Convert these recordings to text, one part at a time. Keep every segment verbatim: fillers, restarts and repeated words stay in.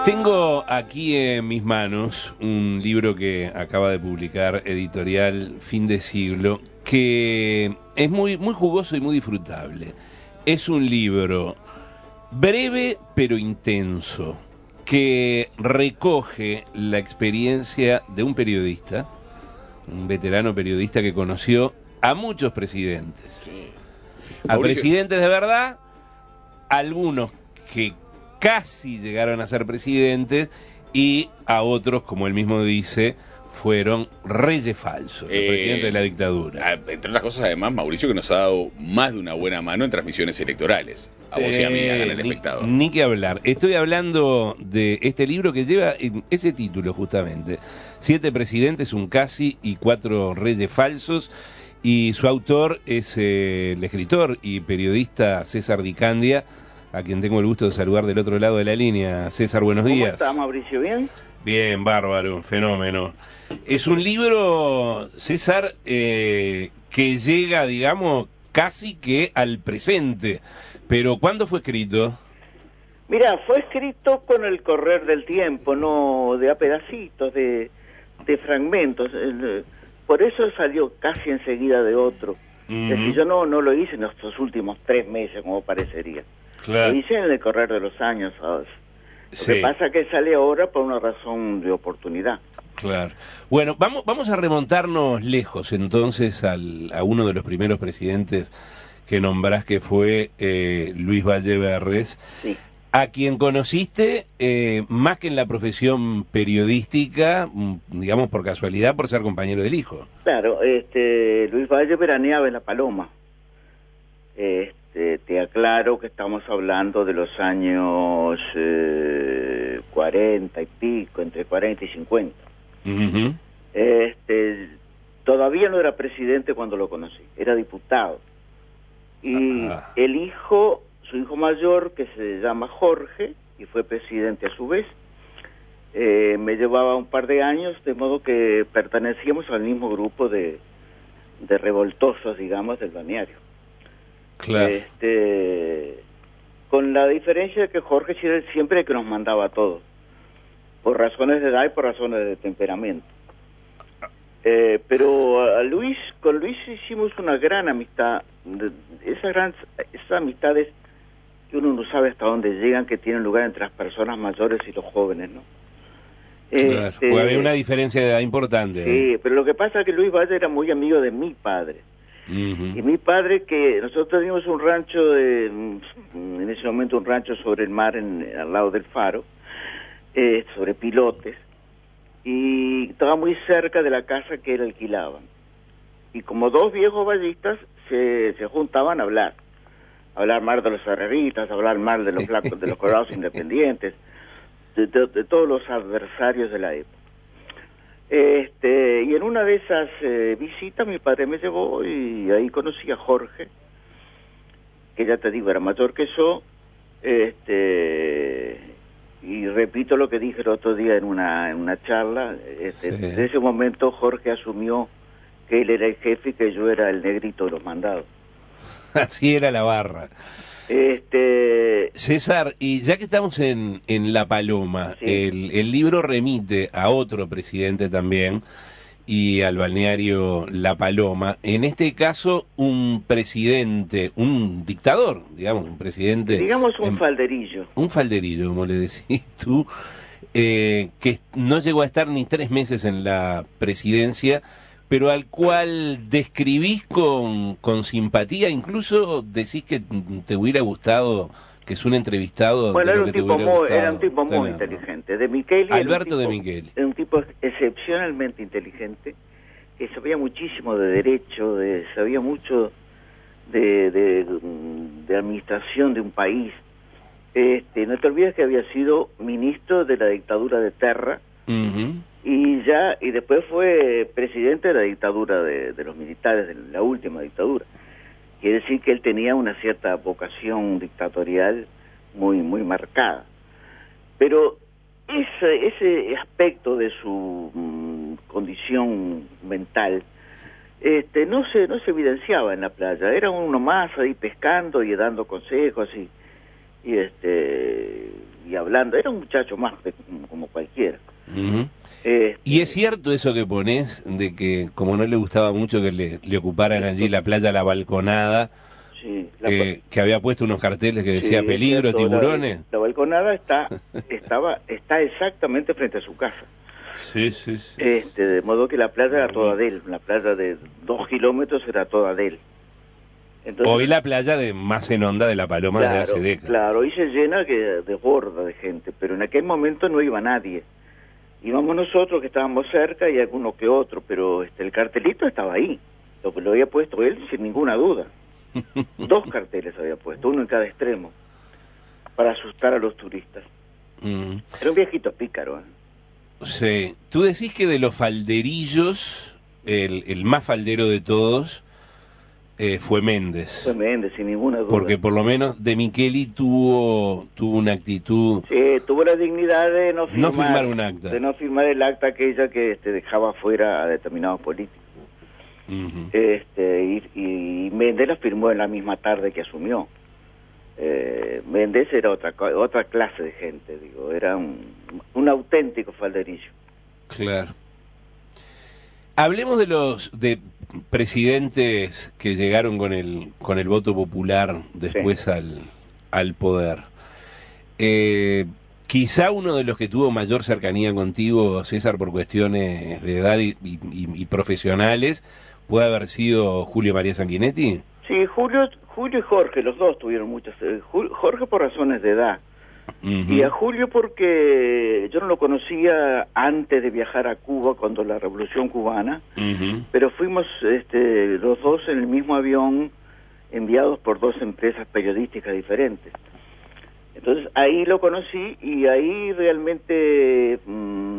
Tengo aquí en mis manos un libro que acaba de publicar Editorial Fin de Siglo, que es muy, muy jugoso y muy disfrutable. Es un libro breve pero intenso, que recoge la experiencia de un periodista, un veterano periodista que conoció a muchos presidentes. Sí. A Mauricio. presidentes de verdad, algunos que casi llegaron a ser presidentes, y a otros, como él mismo dice, fueron reyes falsos, los Eh, presidentes de la dictadura. Entre otras cosas, además, Mauricio, que nos ha dado más de una buena mano en transmisiones electorales. A vos y a mí, Eh, hagan el ni, espectador. ni que hablar. Estoy hablando de este libro que lleva ese título justamente: Siete presidentes, un casi y cuatro reyes falsos. Y su autor es eh, el escritor y periodista César Di Candia, a quien tengo el gusto de saludar del otro lado de la línea. César, buenos días. ¿Cómo está, Mauricio? ¿Bien? Bien, bárbaro, fenómeno. Es un libro, César, eh, que llega, digamos, casi que al presente. Pero ¿cuándo fue escrito? Mira, fue escrito con el correr del tiempo, no de a pedacitos, de, de fragmentos. El, por eso salió casi enseguida de otro. Uh-huh. Es decir, yo no, no lo hice en estos últimos tres meses, como parecería. Claro. Lo hice en el correr de los años, ¿sabes? Lo Sí. que pasa es que sale ahora por una razón de oportunidad. Claro. Bueno, vamos, vamos a remontarnos lejos entonces al, a uno de los primeros presidentes que nombrás, que fue eh, Luis Valleverres, Sí. a quien conociste eh, más que en la profesión periodística, digamos por casualidad, por ser compañero del hijo. Claro, este, Luis Valle veraneaba en La Paloma. Este, te aclaro que estamos hablando de los años eh, cuarenta y pico, entre cuarenta y cincuenta. Uh-huh. Este, todavía no era presidente cuando lo conocí, era diputado. Y Ah. el hijo, su hijo mayor, que se llama Jorge, y fue presidente a su vez, eh, me llevaba un par de años, de modo que pertenecíamos al mismo grupo de, de revoltosos, digamos, del balneario. Claro. Este, con la diferencia de que Jorge era el siempre el que nos mandaba a todos, por razones de edad y por razones de temperamento. Eh, pero a Luis, con Luis hicimos una gran amistad, de, esas, gran, esas amistades que uno no sabe hasta dónde llegan, que tienen lugar entre las personas mayores y los jóvenes, ¿no? Claro. Este, Pues había una diferencia de edad importante. sí, ¿eh? pero lo que pasa es que Luis Valle era muy amigo de mi padre. Uh-huh. Y mi padre, que nosotros teníamos un rancho, de, en ese momento un rancho sobre el mar, en, al lado del faro, eh, sobre pilotes, y estaba muy cerca de la casa que él alquilaba. Y como dos viejos vallistas se, se juntaban a hablar, a hablar mal de los herreristas, a hablar mal de los flacos, de los colorados independientes, de, de, de todos los adversarios de la época. Este, y en una de esas eh, visitas mi padre me llevó y ahí conocí a Jorge, que ya te digo era mayor que yo, este, y repito lo que dije el otro día en una en una charla, este, Sí. desde ese momento Jorge asumió que él era el jefe y que yo era el negrito de los mandados. Así era la barra. Este, César, y ya que estamos en, en La Paloma, Sí. el, el libro remite a otro presidente también y al balneario La Paloma, en este caso un presidente, un dictador, digamos, un presidente... digamos un em, falderillo. Un falderillo, como le decís tú, eh, que no llegó a estar ni tres meses en la presidencia, pero al cual describís con, con simpatía, incluso decís que te hubiera gustado que es un entrevistado. Bueno, de era lo un, que te tipo hubiera muy, gustado era un tipo muy tener, ¿no? inteligente. De Micheli era un Alberto de tipo- Micheli. Era un tipo excepcionalmente inteligente, que sabía muchísimo de derecho, de, sabía mucho de, de, de administración de un país. Este, no te olvides que había sido ministro de la dictadura de Terra, Uh-huh. y ya y después fue presidente de la dictadura de, de los militares, de la última dictadura. Quiere decir que él tenía una cierta vocación dictatorial muy muy marcada. Pero ese ese aspecto de su mm, condición mental este no se no se evidenciaba en la playa. Era uno más ahí pescando y dando consejos y y este y hablando. Era un muchacho más de, como, como cualquiera. Uh-huh. Este, y es cierto eso que pones, de que como no le gustaba mucho que le, le ocuparan allí la playa La Balconada, sí, la, eh, que había puesto unos carteles que decía sí, peligro, cierto, tiburones. La, la Balconada está, estaba, está exactamente frente a su casa. Sí, sí, sí. Este, de modo que la playa era toda de él, una playa de dos kilómetros era toda de él. Entonces, hoy la playa de más en onda de La Paloma claro, desde hace décadas. Claro, hoy se llena que de borda de gente, pero en aquel momento no iba nadie. Íbamos nosotros que estábamos cerca y alguno que otro, pero este, el cartelito estaba ahí, lo que lo había puesto él sin ninguna duda. Dos carteles había puesto, uno en cada extremo, para asustar a los turistas. Mm. Era un viejito pícaro, ¿eh? Sí. Tú decís que de los falderillos, el, el más faldero de todos eh, fue Méndez. Fue Méndez, sin ninguna duda. Porque por lo menos De Micheli tuvo tuvo una actitud... Sí, tuvo la dignidad de no firmar, no firmar un acta. De no firmar el acta aquella que este, dejaba fuera a determinados políticos. Uh-huh. este y, y Méndez la firmó en la misma tarde que asumió. Eh, Méndez era otra otra clase de gente, digo, era un, un auténtico falderillo. Claro. Hablemos de los de presidentes que llegaron con el con el voto popular después sí. al al poder. Eh, quizá uno de los que tuvo mayor cercanía contigo, César, por cuestiones de edad y, y, y profesionales, puede haber sido Julio María Sanguinetti. Sí, Julio, Julio y Jorge, los dos tuvieron muchas. Eh, Jorge por razones de edad. Uh-huh. Y a Julio porque yo no lo conocía antes de viajar a Cuba, cuando la Revolución Cubana, uh-huh. pero fuimos este, los dos en el mismo avión, enviados por dos empresas periodísticas diferentes. Entonces ahí lo conocí y ahí realmente mmm,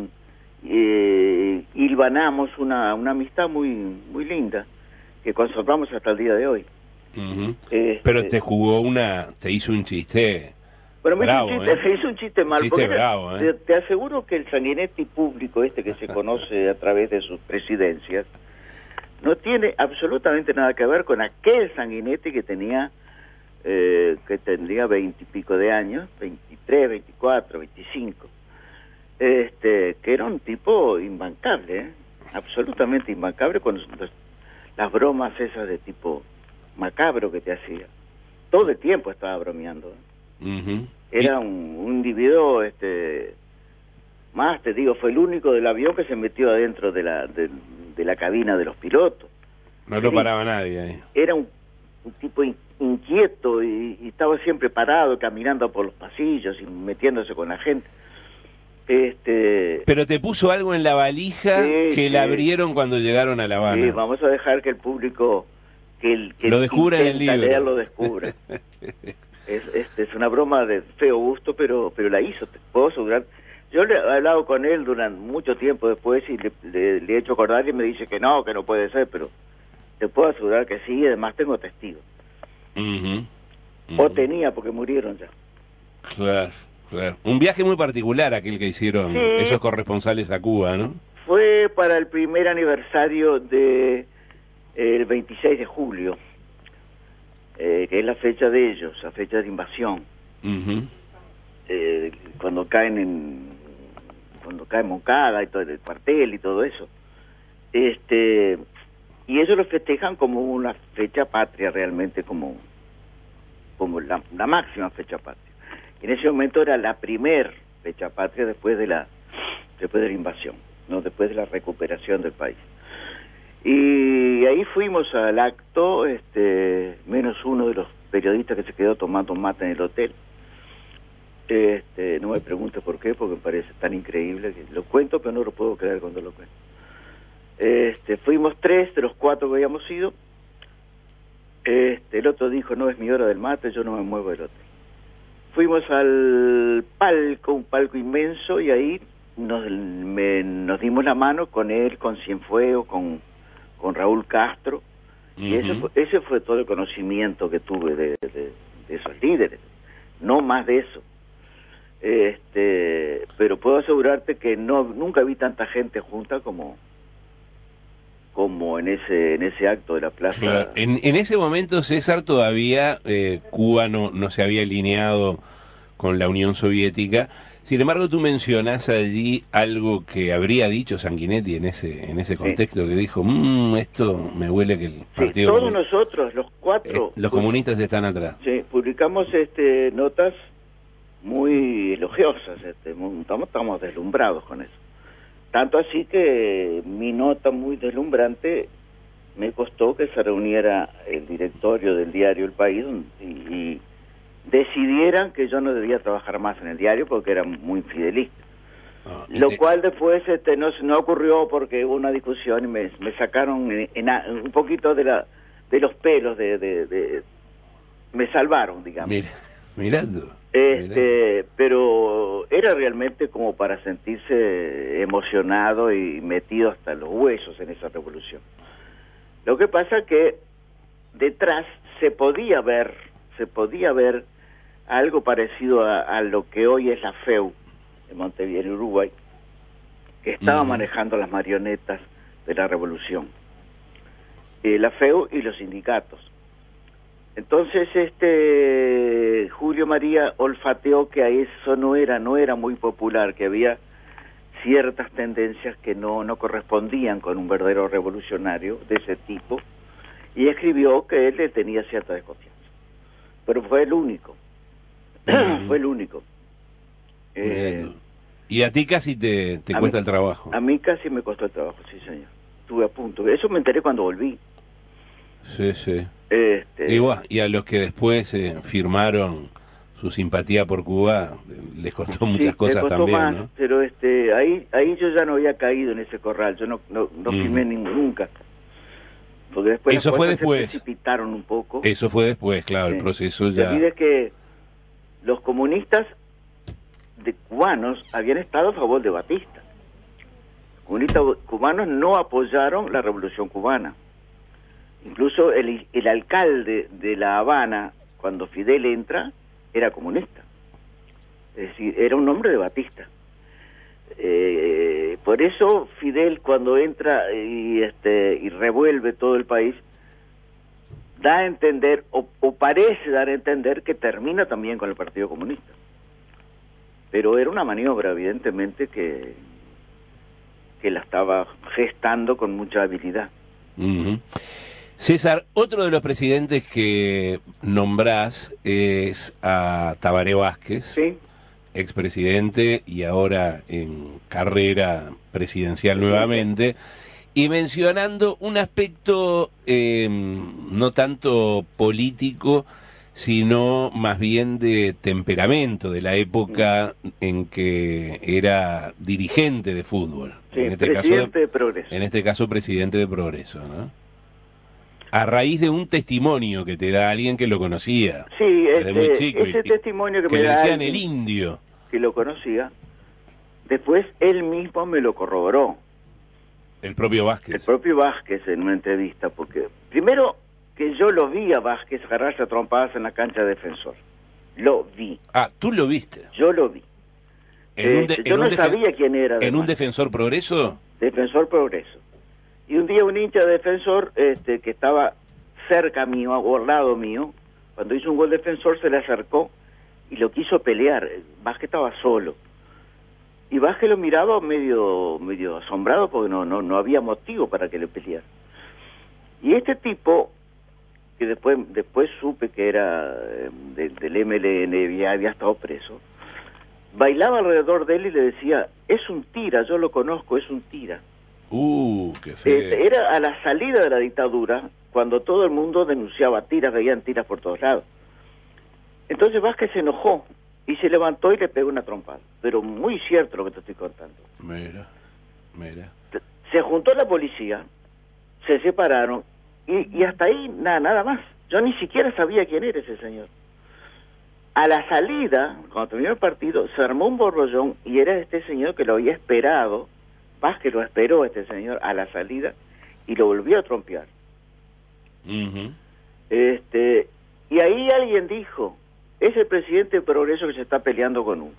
eh, hilvanamos una, una amistad muy, muy linda, que conservamos hasta el día de hoy. Uh-huh. este, pero te jugó una, te hizo un chiste... Bueno, me bravo, hizo, un chiste, ¿eh? me hizo un chiste mal, chiste porque bravo, ¿eh? te, te aseguro que el Sanguinetti público este que se conoce a través de sus presidencias no tiene absolutamente nada que ver con aquel Sanguinetti que tenía eh, que tendría veintipico de años, veintitrés, veinticuatro, veinticinco, este, que era un tipo imbancable, ¿eh? Absolutamente imbancable con los, las bromas esas de tipo macabro que te hacía. Todo el tiempo estaba bromeando, ¿eh? Uh-huh. Era un, un individuo, este, más te digo, fue el único del avión que se metió adentro de la de, de la cabina de los pilotos. No lo paraba nadie ahí. Era un, un tipo in, inquieto y, y estaba siempre parado, caminando por los pasillos y metiéndose con la gente. Este. Pero te puso algo en la valija sí, que sí. la abrieron cuando llegaron a La Habana. Sí, vamos a dejar que el público que el que lo descubra en el libro. Leer, lo descubra. Es, es, es una broma de feo gusto, pero pero la hizo, te puedo asegurar. Yo le he hablado con él durante mucho tiempo después y le, le, le he hecho acordar y me dice que no, que no puede ser, pero te puedo asegurar que sí, y además tengo testigos. Uh-huh. Uh-huh. O tenía, porque murieron ya. Claro, claro. Un viaje muy particular aquel que hicieron sí. esos corresponsales a Cuba, ¿no? Fue para el primer aniversario de eh, el veintiséis de julio. Eh, que es la fecha de ellos, la fecha de invasión. Uh-huh. eh, cuando caen en cuando cae Moncada y todo el cuartel y todo eso. Este y ellos lo festejan como una fecha patria realmente, como como la, la máxima fecha patria. En ese momento era la primer fecha patria después de la después de la invasión, no después de la recuperación del país. Y ahí fuimos al acto, este, menos uno de los periodistas que se quedó tomando mate en el hotel. Este, no me pregunte por qué, porque me parece tan increíble que lo cuento, pero no lo puedo creer cuando lo cuento. Este, fuimos tres de los cuatro que habíamos ido. Este, el otro dijo, no es mi hora del mate, yo no me muevo del hotel. Fuimos al palco, un palco inmenso, y ahí nos, me, nos dimos la mano con él, con Cienfuegos, con con Raúl Castro, uh-huh. y ese fue, ese fue todo el conocimiento que tuve de, de, de esos líderes, no más de eso. Este, pero puedo asegurarte que no nunca vi tanta gente junta como como en ese en ese acto de la plaza. Claro. En, en ese momento, César, todavía eh, Cuba no, no se había alineado con la Unión Soviética. Sin embargo, tú mencionas allí algo que habría dicho Sanguinetti en ese en ese contexto, sí. Que dijo, mmm, esto me huele que el partido... Sí, todos nosotros, los cuatro... Eh, los comunistas están atrás. Sí, publicamos este notas muy elogiosas, este, muy, estamos, estamos deslumbrados con eso. Tanto así que mi nota muy deslumbrante me costó que se reuniera el directorio del diario El País y... y decidieran que yo no debía trabajar más en el diario porque era muy fidelista. Oh, este... Lo cual después este, no, no ocurrió porque hubo una discusión y me, me sacaron en, en, un poquito de la de los pelos, de, de, de me salvaron, digamos. Mira, mirando. Este, mirando. Pero era realmente como para sentirse emocionado y metido hasta los huesos en esa revolución. Lo que pasa que detrás se podía ver, se podía ver algo parecido a, a lo que hoy es la F E U en Montevideo, en Uruguay, que estaba uh-huh. manejando las marionetas de la revolución, eh, la F E U y los sindicatos. Entonces este Julio María olfateó que a eso no era, no era muy popular, que había ciertas tendencias que no, no correspondían con un verdadero revolucionario de ese tipo, y escribió que él le tenía cierta desconfianza. Pero fue el único. Mm. Fue el único. Eh, y a ti casi te, te cuesta mí, el trabajo. A mí casi me costó el trabajo, sí, señor. Estuve a punto. Eso me enteré cuando volví. Sí, sí. Este... Y, bueno, y a los que después eh, firmaron su simpatía por Cuba, les costó muchas sí, cosas costó también, más, ¿no? Pero este, ahí, ahí yo ya no había caído en ese corral. Yo no, no, no mm. firmé ni, nunca. Porque después eso las fue cosas después. se precipitaron un poco. Eso fue después, claro, sí. El proceso ya... Y es que los comunistas de cubanos habían estado a favor de Batista. Los comunistas cubanos no apoyaron la revolución cubana. Incluso el, el alcalde de La Habana, cuando Fidel entra, era comunista. Es decir, era un hombre de Batista. Eh, por eso Fidel, cuando entra y, este, y revuelve todo el país, da a entender, o, o parece dar a entender, que termina también con el Partido Comunista. Pero era una maniobra, evidentemente, que, que la estaba gestando con mucha habilidad. Uh-huh. César, otro de los presidentes que nombrás es a Tabaré Vázquez, ¿sí? Expresidente y ahora en carrera presidencial nuevamente, y mencionando un aspecto eh, no tanto político, sino más bien de temperamento de la época en que era dirigente de fútbol. Sí, en este presidente caso, de Progreso. En este caso, presidente de Progreso, ¿no? A raíz de un testimonio que te da alguien que lo conocía. Sí, desde este, muy chico, ese y, testimonio que, que me le da decían el indio. Que lo conocía, después él mismo me lo corroboró. El propio Vázquez. El propio Vázquez en una entrevista, porque primero que yo lo vi a Vázquez agarrarse a trompadas en la cancha de Defensor. Lo vi. Ah, ¿tú lo viste? Yo lo vi. ¿En un de, eh, en yo un no defen- sabía quién era. ¿En además. un Defensor Progreso? Defensor Progreso. Y un día un hincha de Defensor este, que estaba cerca mío, o al lado mío, cuando hizo un gol Defensor se le acercó y lo quiso pelear. Vázquez estaba solo. Y Vázquez lo miraba medio medio asombrado porque no no no había motivo para que le peleara. Y este tipo, que después después supe que era eh, de, del M L N y había estado preso, bailaba alrededor de él y le decía, es un tira, yo lo conozco, es un tira. Uh, qué feo. Este, era a la salida de la dictadura, cuando todo el mundo denunciaba tiras, veían tiras por todos lados. Entonces Vázquez se enojó y se levantó y le pegó una trompada. Pero muy cierto lo que te estoy contando. Mira, mira. Se juntó la policía, se separaron y, y hasta ahí nada, nada más. Yo ni siquiera sabía quién era ese señor. A la salida, cuando terminó el partido, se armó un borbollón y era este señor que lo había esperado. Vázquez lo esperó a este señor a la salida y lo volvió a trompear. Uh-huh. Este, y ahí alguien dijo, es el presidente de Progreso que se está peleando con uno.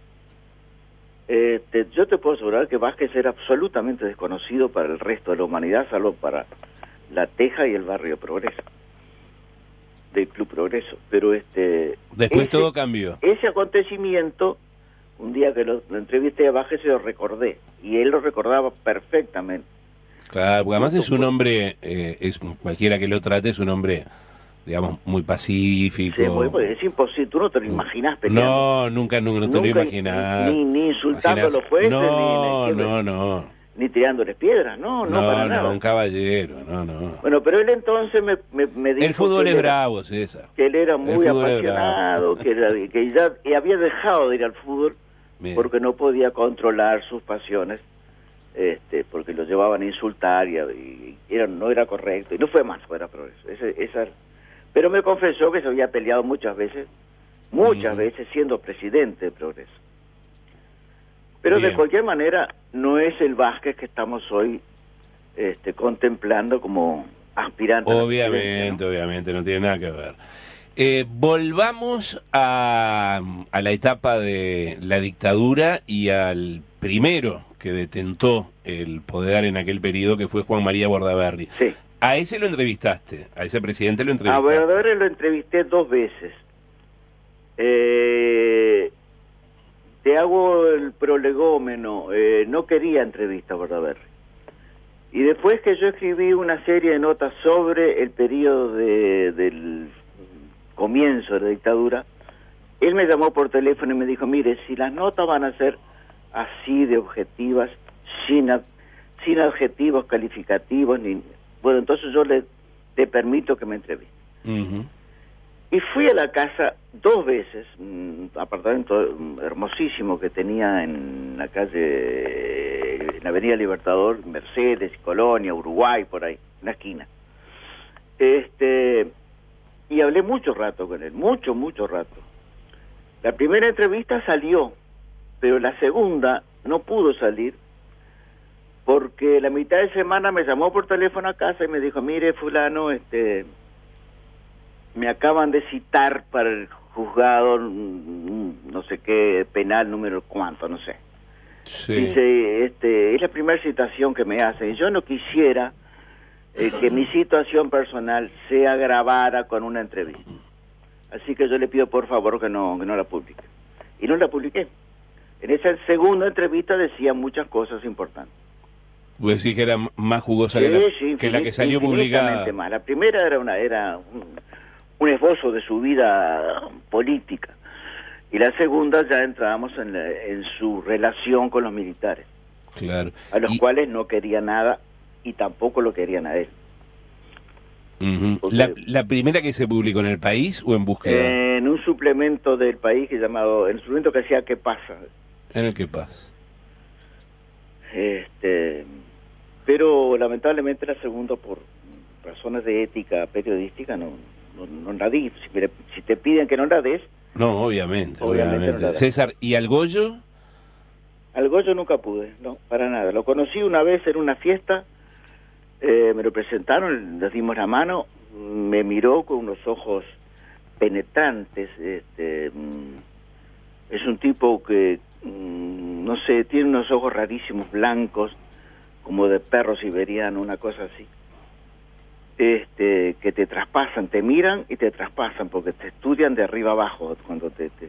Este, yo te puedo asegurar que Vázquez era absolutamente desconocido para el resto de la humanidad, salvo para La Teja y el barrio Progreso. del Club Progreso, pero este... Después ese, todo cambió. Ese acontecimiento, un día que lo, lo entrevisté a Baje, se lo recordé, y él lo recordaba perfectamente. Claro, porque además es un hombre, eh, es cualquiera que lo trate, es un hombre, digamos, muy pacífico. Sí, muy, es imposible, tú no te lo imaginas peleando. No, nunca, nunca, no te Nunca, lo imaginas. Ni, ni insultando Imaginás, a los jueces, no, ni, ni, no, no. Ni tirándoles piedras, no, no, No, para no, nada. un caballero, no, no. Bueno, pero él entonces me, me, me dijo... El fútbol que es él era, bravo, César. Que él era muy apasionado, bravo. que, era, que ya y había dejado de ir al fútbol Bien. porque no podía controlar sus pasiones, este, porque lo llevaban a insultar y, y era, no era correcto, y no fue más, fuera progreso. Ese, esa, pero me confesó que se había peleado muchas veces, muchas mm. veces siendo presidente de Progreso. Pero Bien. de cualquier manera, no es el Vázquez que estamos hoy este, contemplando como aspirante. Obviamente, ¿no? obviamente, no tiene nada que ver. Eh, volvamos a, a la etapa de la dictadura y al primero que detentó el poder en aquel periodo, que fue Juan María Bordaberry. Sí. A ese lo entrevistaste, a ese presidente lo entrevistaste. A Bordaberry lo entrevisté dos veces. Eh... Te hago el prolegómeno, eh, no quería entrevista a Bordaberry. Y después que yo escribí una serie de notas sobre el periodo de, del comienzo de la dictadura, él me llamó por teléfono y me dijo, mire, si las notas van a ser así de objetivas, sin, sin adjetivos calificativos, ni bueno, entonces yo le te permito que me entreviste. Uh-huh. Y fui a la casa dos veces, un apartamento hermosísimo que tenía en la calle, en la avenida Libertador, Mercedes, Colonia, Uruguay, por ahí, en la esquina. Este, y hablé mucho rato con él, mucho, mucho rato. La primera entrevista salió, pero la segunda no pudo salir, porque la mitad de semana me llamó por teléfono a casa y me dijo, mire, fulano, este... me acaban de citar para el juzgado, no sé qué, penal número cuánto, no sé. Sí. Dice, este, es la primera citación que me hacen. Y yo no quisiera eh, que mi situación personal se agravara con una entrevista. Así que yo le pido por favor que no, que no la publique. Y no la publiqué. En esa segunda entrevista decía muchas cosas importantes. Pues sí que era más jugosa sí, que, la, sí, que la que salió publicada. Más. La primera era una... Era un, un esbozo de su vida política, y la segunda ya entrábamos en, la, en su relación con los militares, claro, a los y... cuales no quería nada y tampoco lo querían a él. Uh-huh. Porque, la, ¿La primera que se publicó en El País o en Búsqueda? Eh, en un suplemento del País que llamado, el suplemento que hacía ¿Qué pasa? En el ¿Qué pasa? Este, pero lamentablemente la segunda, por razones de ética periodística, no No, no la di. Si, me, si te piden que no la des... No, obviamente, obviamente. obviamente. No César, ¿y al Goyo? Al Goyo nunca pude, no, para nada. Lo conocí una vez en una fiesta, eh, me lo presentaron, les dimos la mano, me miró con unos ojos penetrantes. Este, es un tipo que, no sé, tiene unos ojos rarísimos, blancos, como de perro siberiano, una cosa así. Este, que te traspasan, te miran y te traspasan porque te estudian de arriba abajo cuando te, te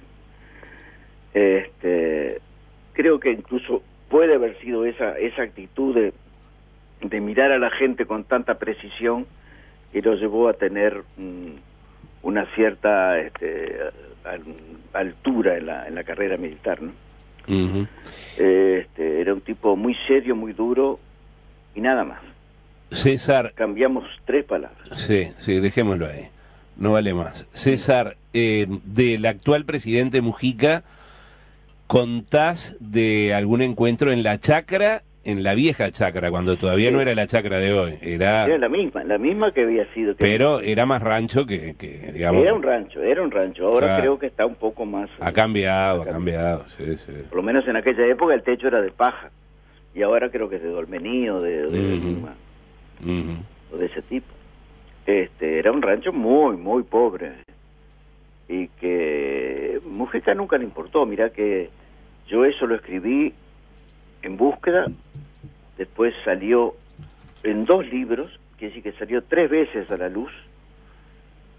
este, creo que incluso puede haber sido esa esa actitud de, de mirar a la gente con tanta precisión que lo llevó a tener um, una cierta este, altura en la en la carrera militar, ¿no? Uh-huh. Este, era un tipo muy serio, muy duro y nada más. César... Cambiamos tres palabras. Sí, sí, dejémoslo ahí. No vale más. César, eh, del actual presidente Mujica, ¿contás de algún encuentro en la chacra, en la vieja chacra, cuando todavía sí. no era la chacra de hoy? Era, era la misma, la misma que había sido. Que pero era más rancho que, que, digamos... Era un rancho, era un rancho. Ahora claro. creo que está un poco más... Ha cambiado, ha cambiado, sí, sí. Por lo menos en aquella época el techo era de paja. Y ahora creo que es de dolmení o de... de, uh-huh. de Uh-huh. o de ese tipo. Este, era un rancho muy, muy pobre y que Mujica nunca le importó. Mirá que yo eso lo escribí en Búsqueda, después salió en dos libros, que sí que salió tres veces a la luz,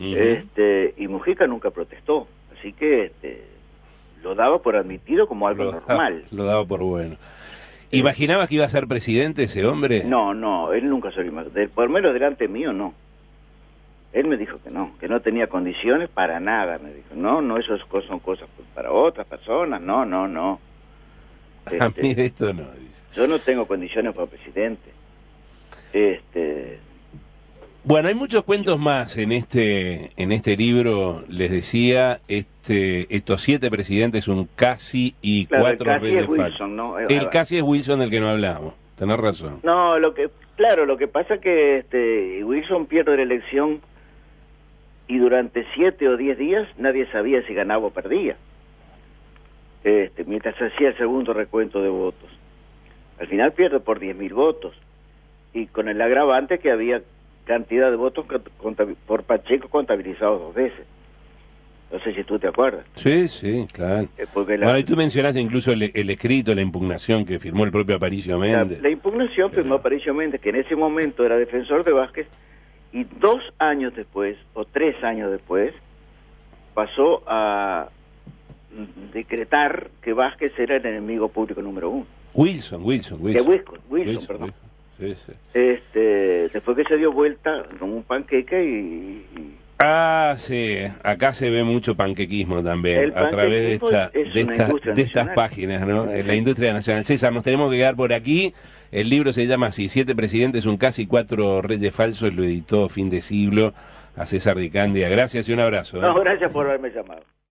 Uh-huh. este, y Mujica nunca protestó, así que este, lo daba por admitido como algo lo normal. Daba, lo daba por bueno. ¿Imaginabas que iba a ser presidente ese hombre? No, no, él nunca se lo imaginó. Por lo menos delante mío, no. Él me dijo que no, que no tenía condiciones para nada, me dijo. No, no, eso son cosas para otras personas, no, no, no. Este, a mí esto no, dice. Yo no tengo condiciones para presidente. Este... Bueno, hay muchos cuentos más en este en este libro, les decía, este estos siete presidentes, un casi y claro, cuatro el casi reyes es Wilson, falsos. ¿no? El casi es Wilson del que no hablamos, tenés razón. No, lo que claro, lo que pasa es que este Wilson pierde la elección y durante siete o diez días nadie sabía si ganaba o perdía. Este, mientras se hacía el segundo recuento de votos. Al final pierde por diez mil votos y con el agravante que había cantidad de votos por Pacheco contabilizados dos veces. No sé si tú te acuerdas. Sí, sí, claro. Eh, porque la, bueno, y tú mencionás incluso el, el escrito, la impugnación que firmó el propio Aparicio Méndez. La, la impugnación claro. firmó Aparicio Méndez, que en ese momento era defensor de Vázquez, y dos años después, o tres años después, pasó a decretar que Vázquez era el enemigo público número uno. Wilson, Wilson, Wilson. De Wilson, Wilson, Wilson perdón. Wilson. Sí, sí. Este, después que se dio vuelta como un panqueque y, y... Ah, sí, acá se ve mucho panquequismo también, a través de, esta, de, esta, de estas páginas, ¿no? En la industria nacional. César, nos tenemos que quedar por aquí. El libro se llama así, Siete Presidentes, un casi cuatro reyes falsos, lo editó Fin de Siglo a César Di Candia. Gracias y un abrazo. ¿eh? No, gracias por haberme llamado.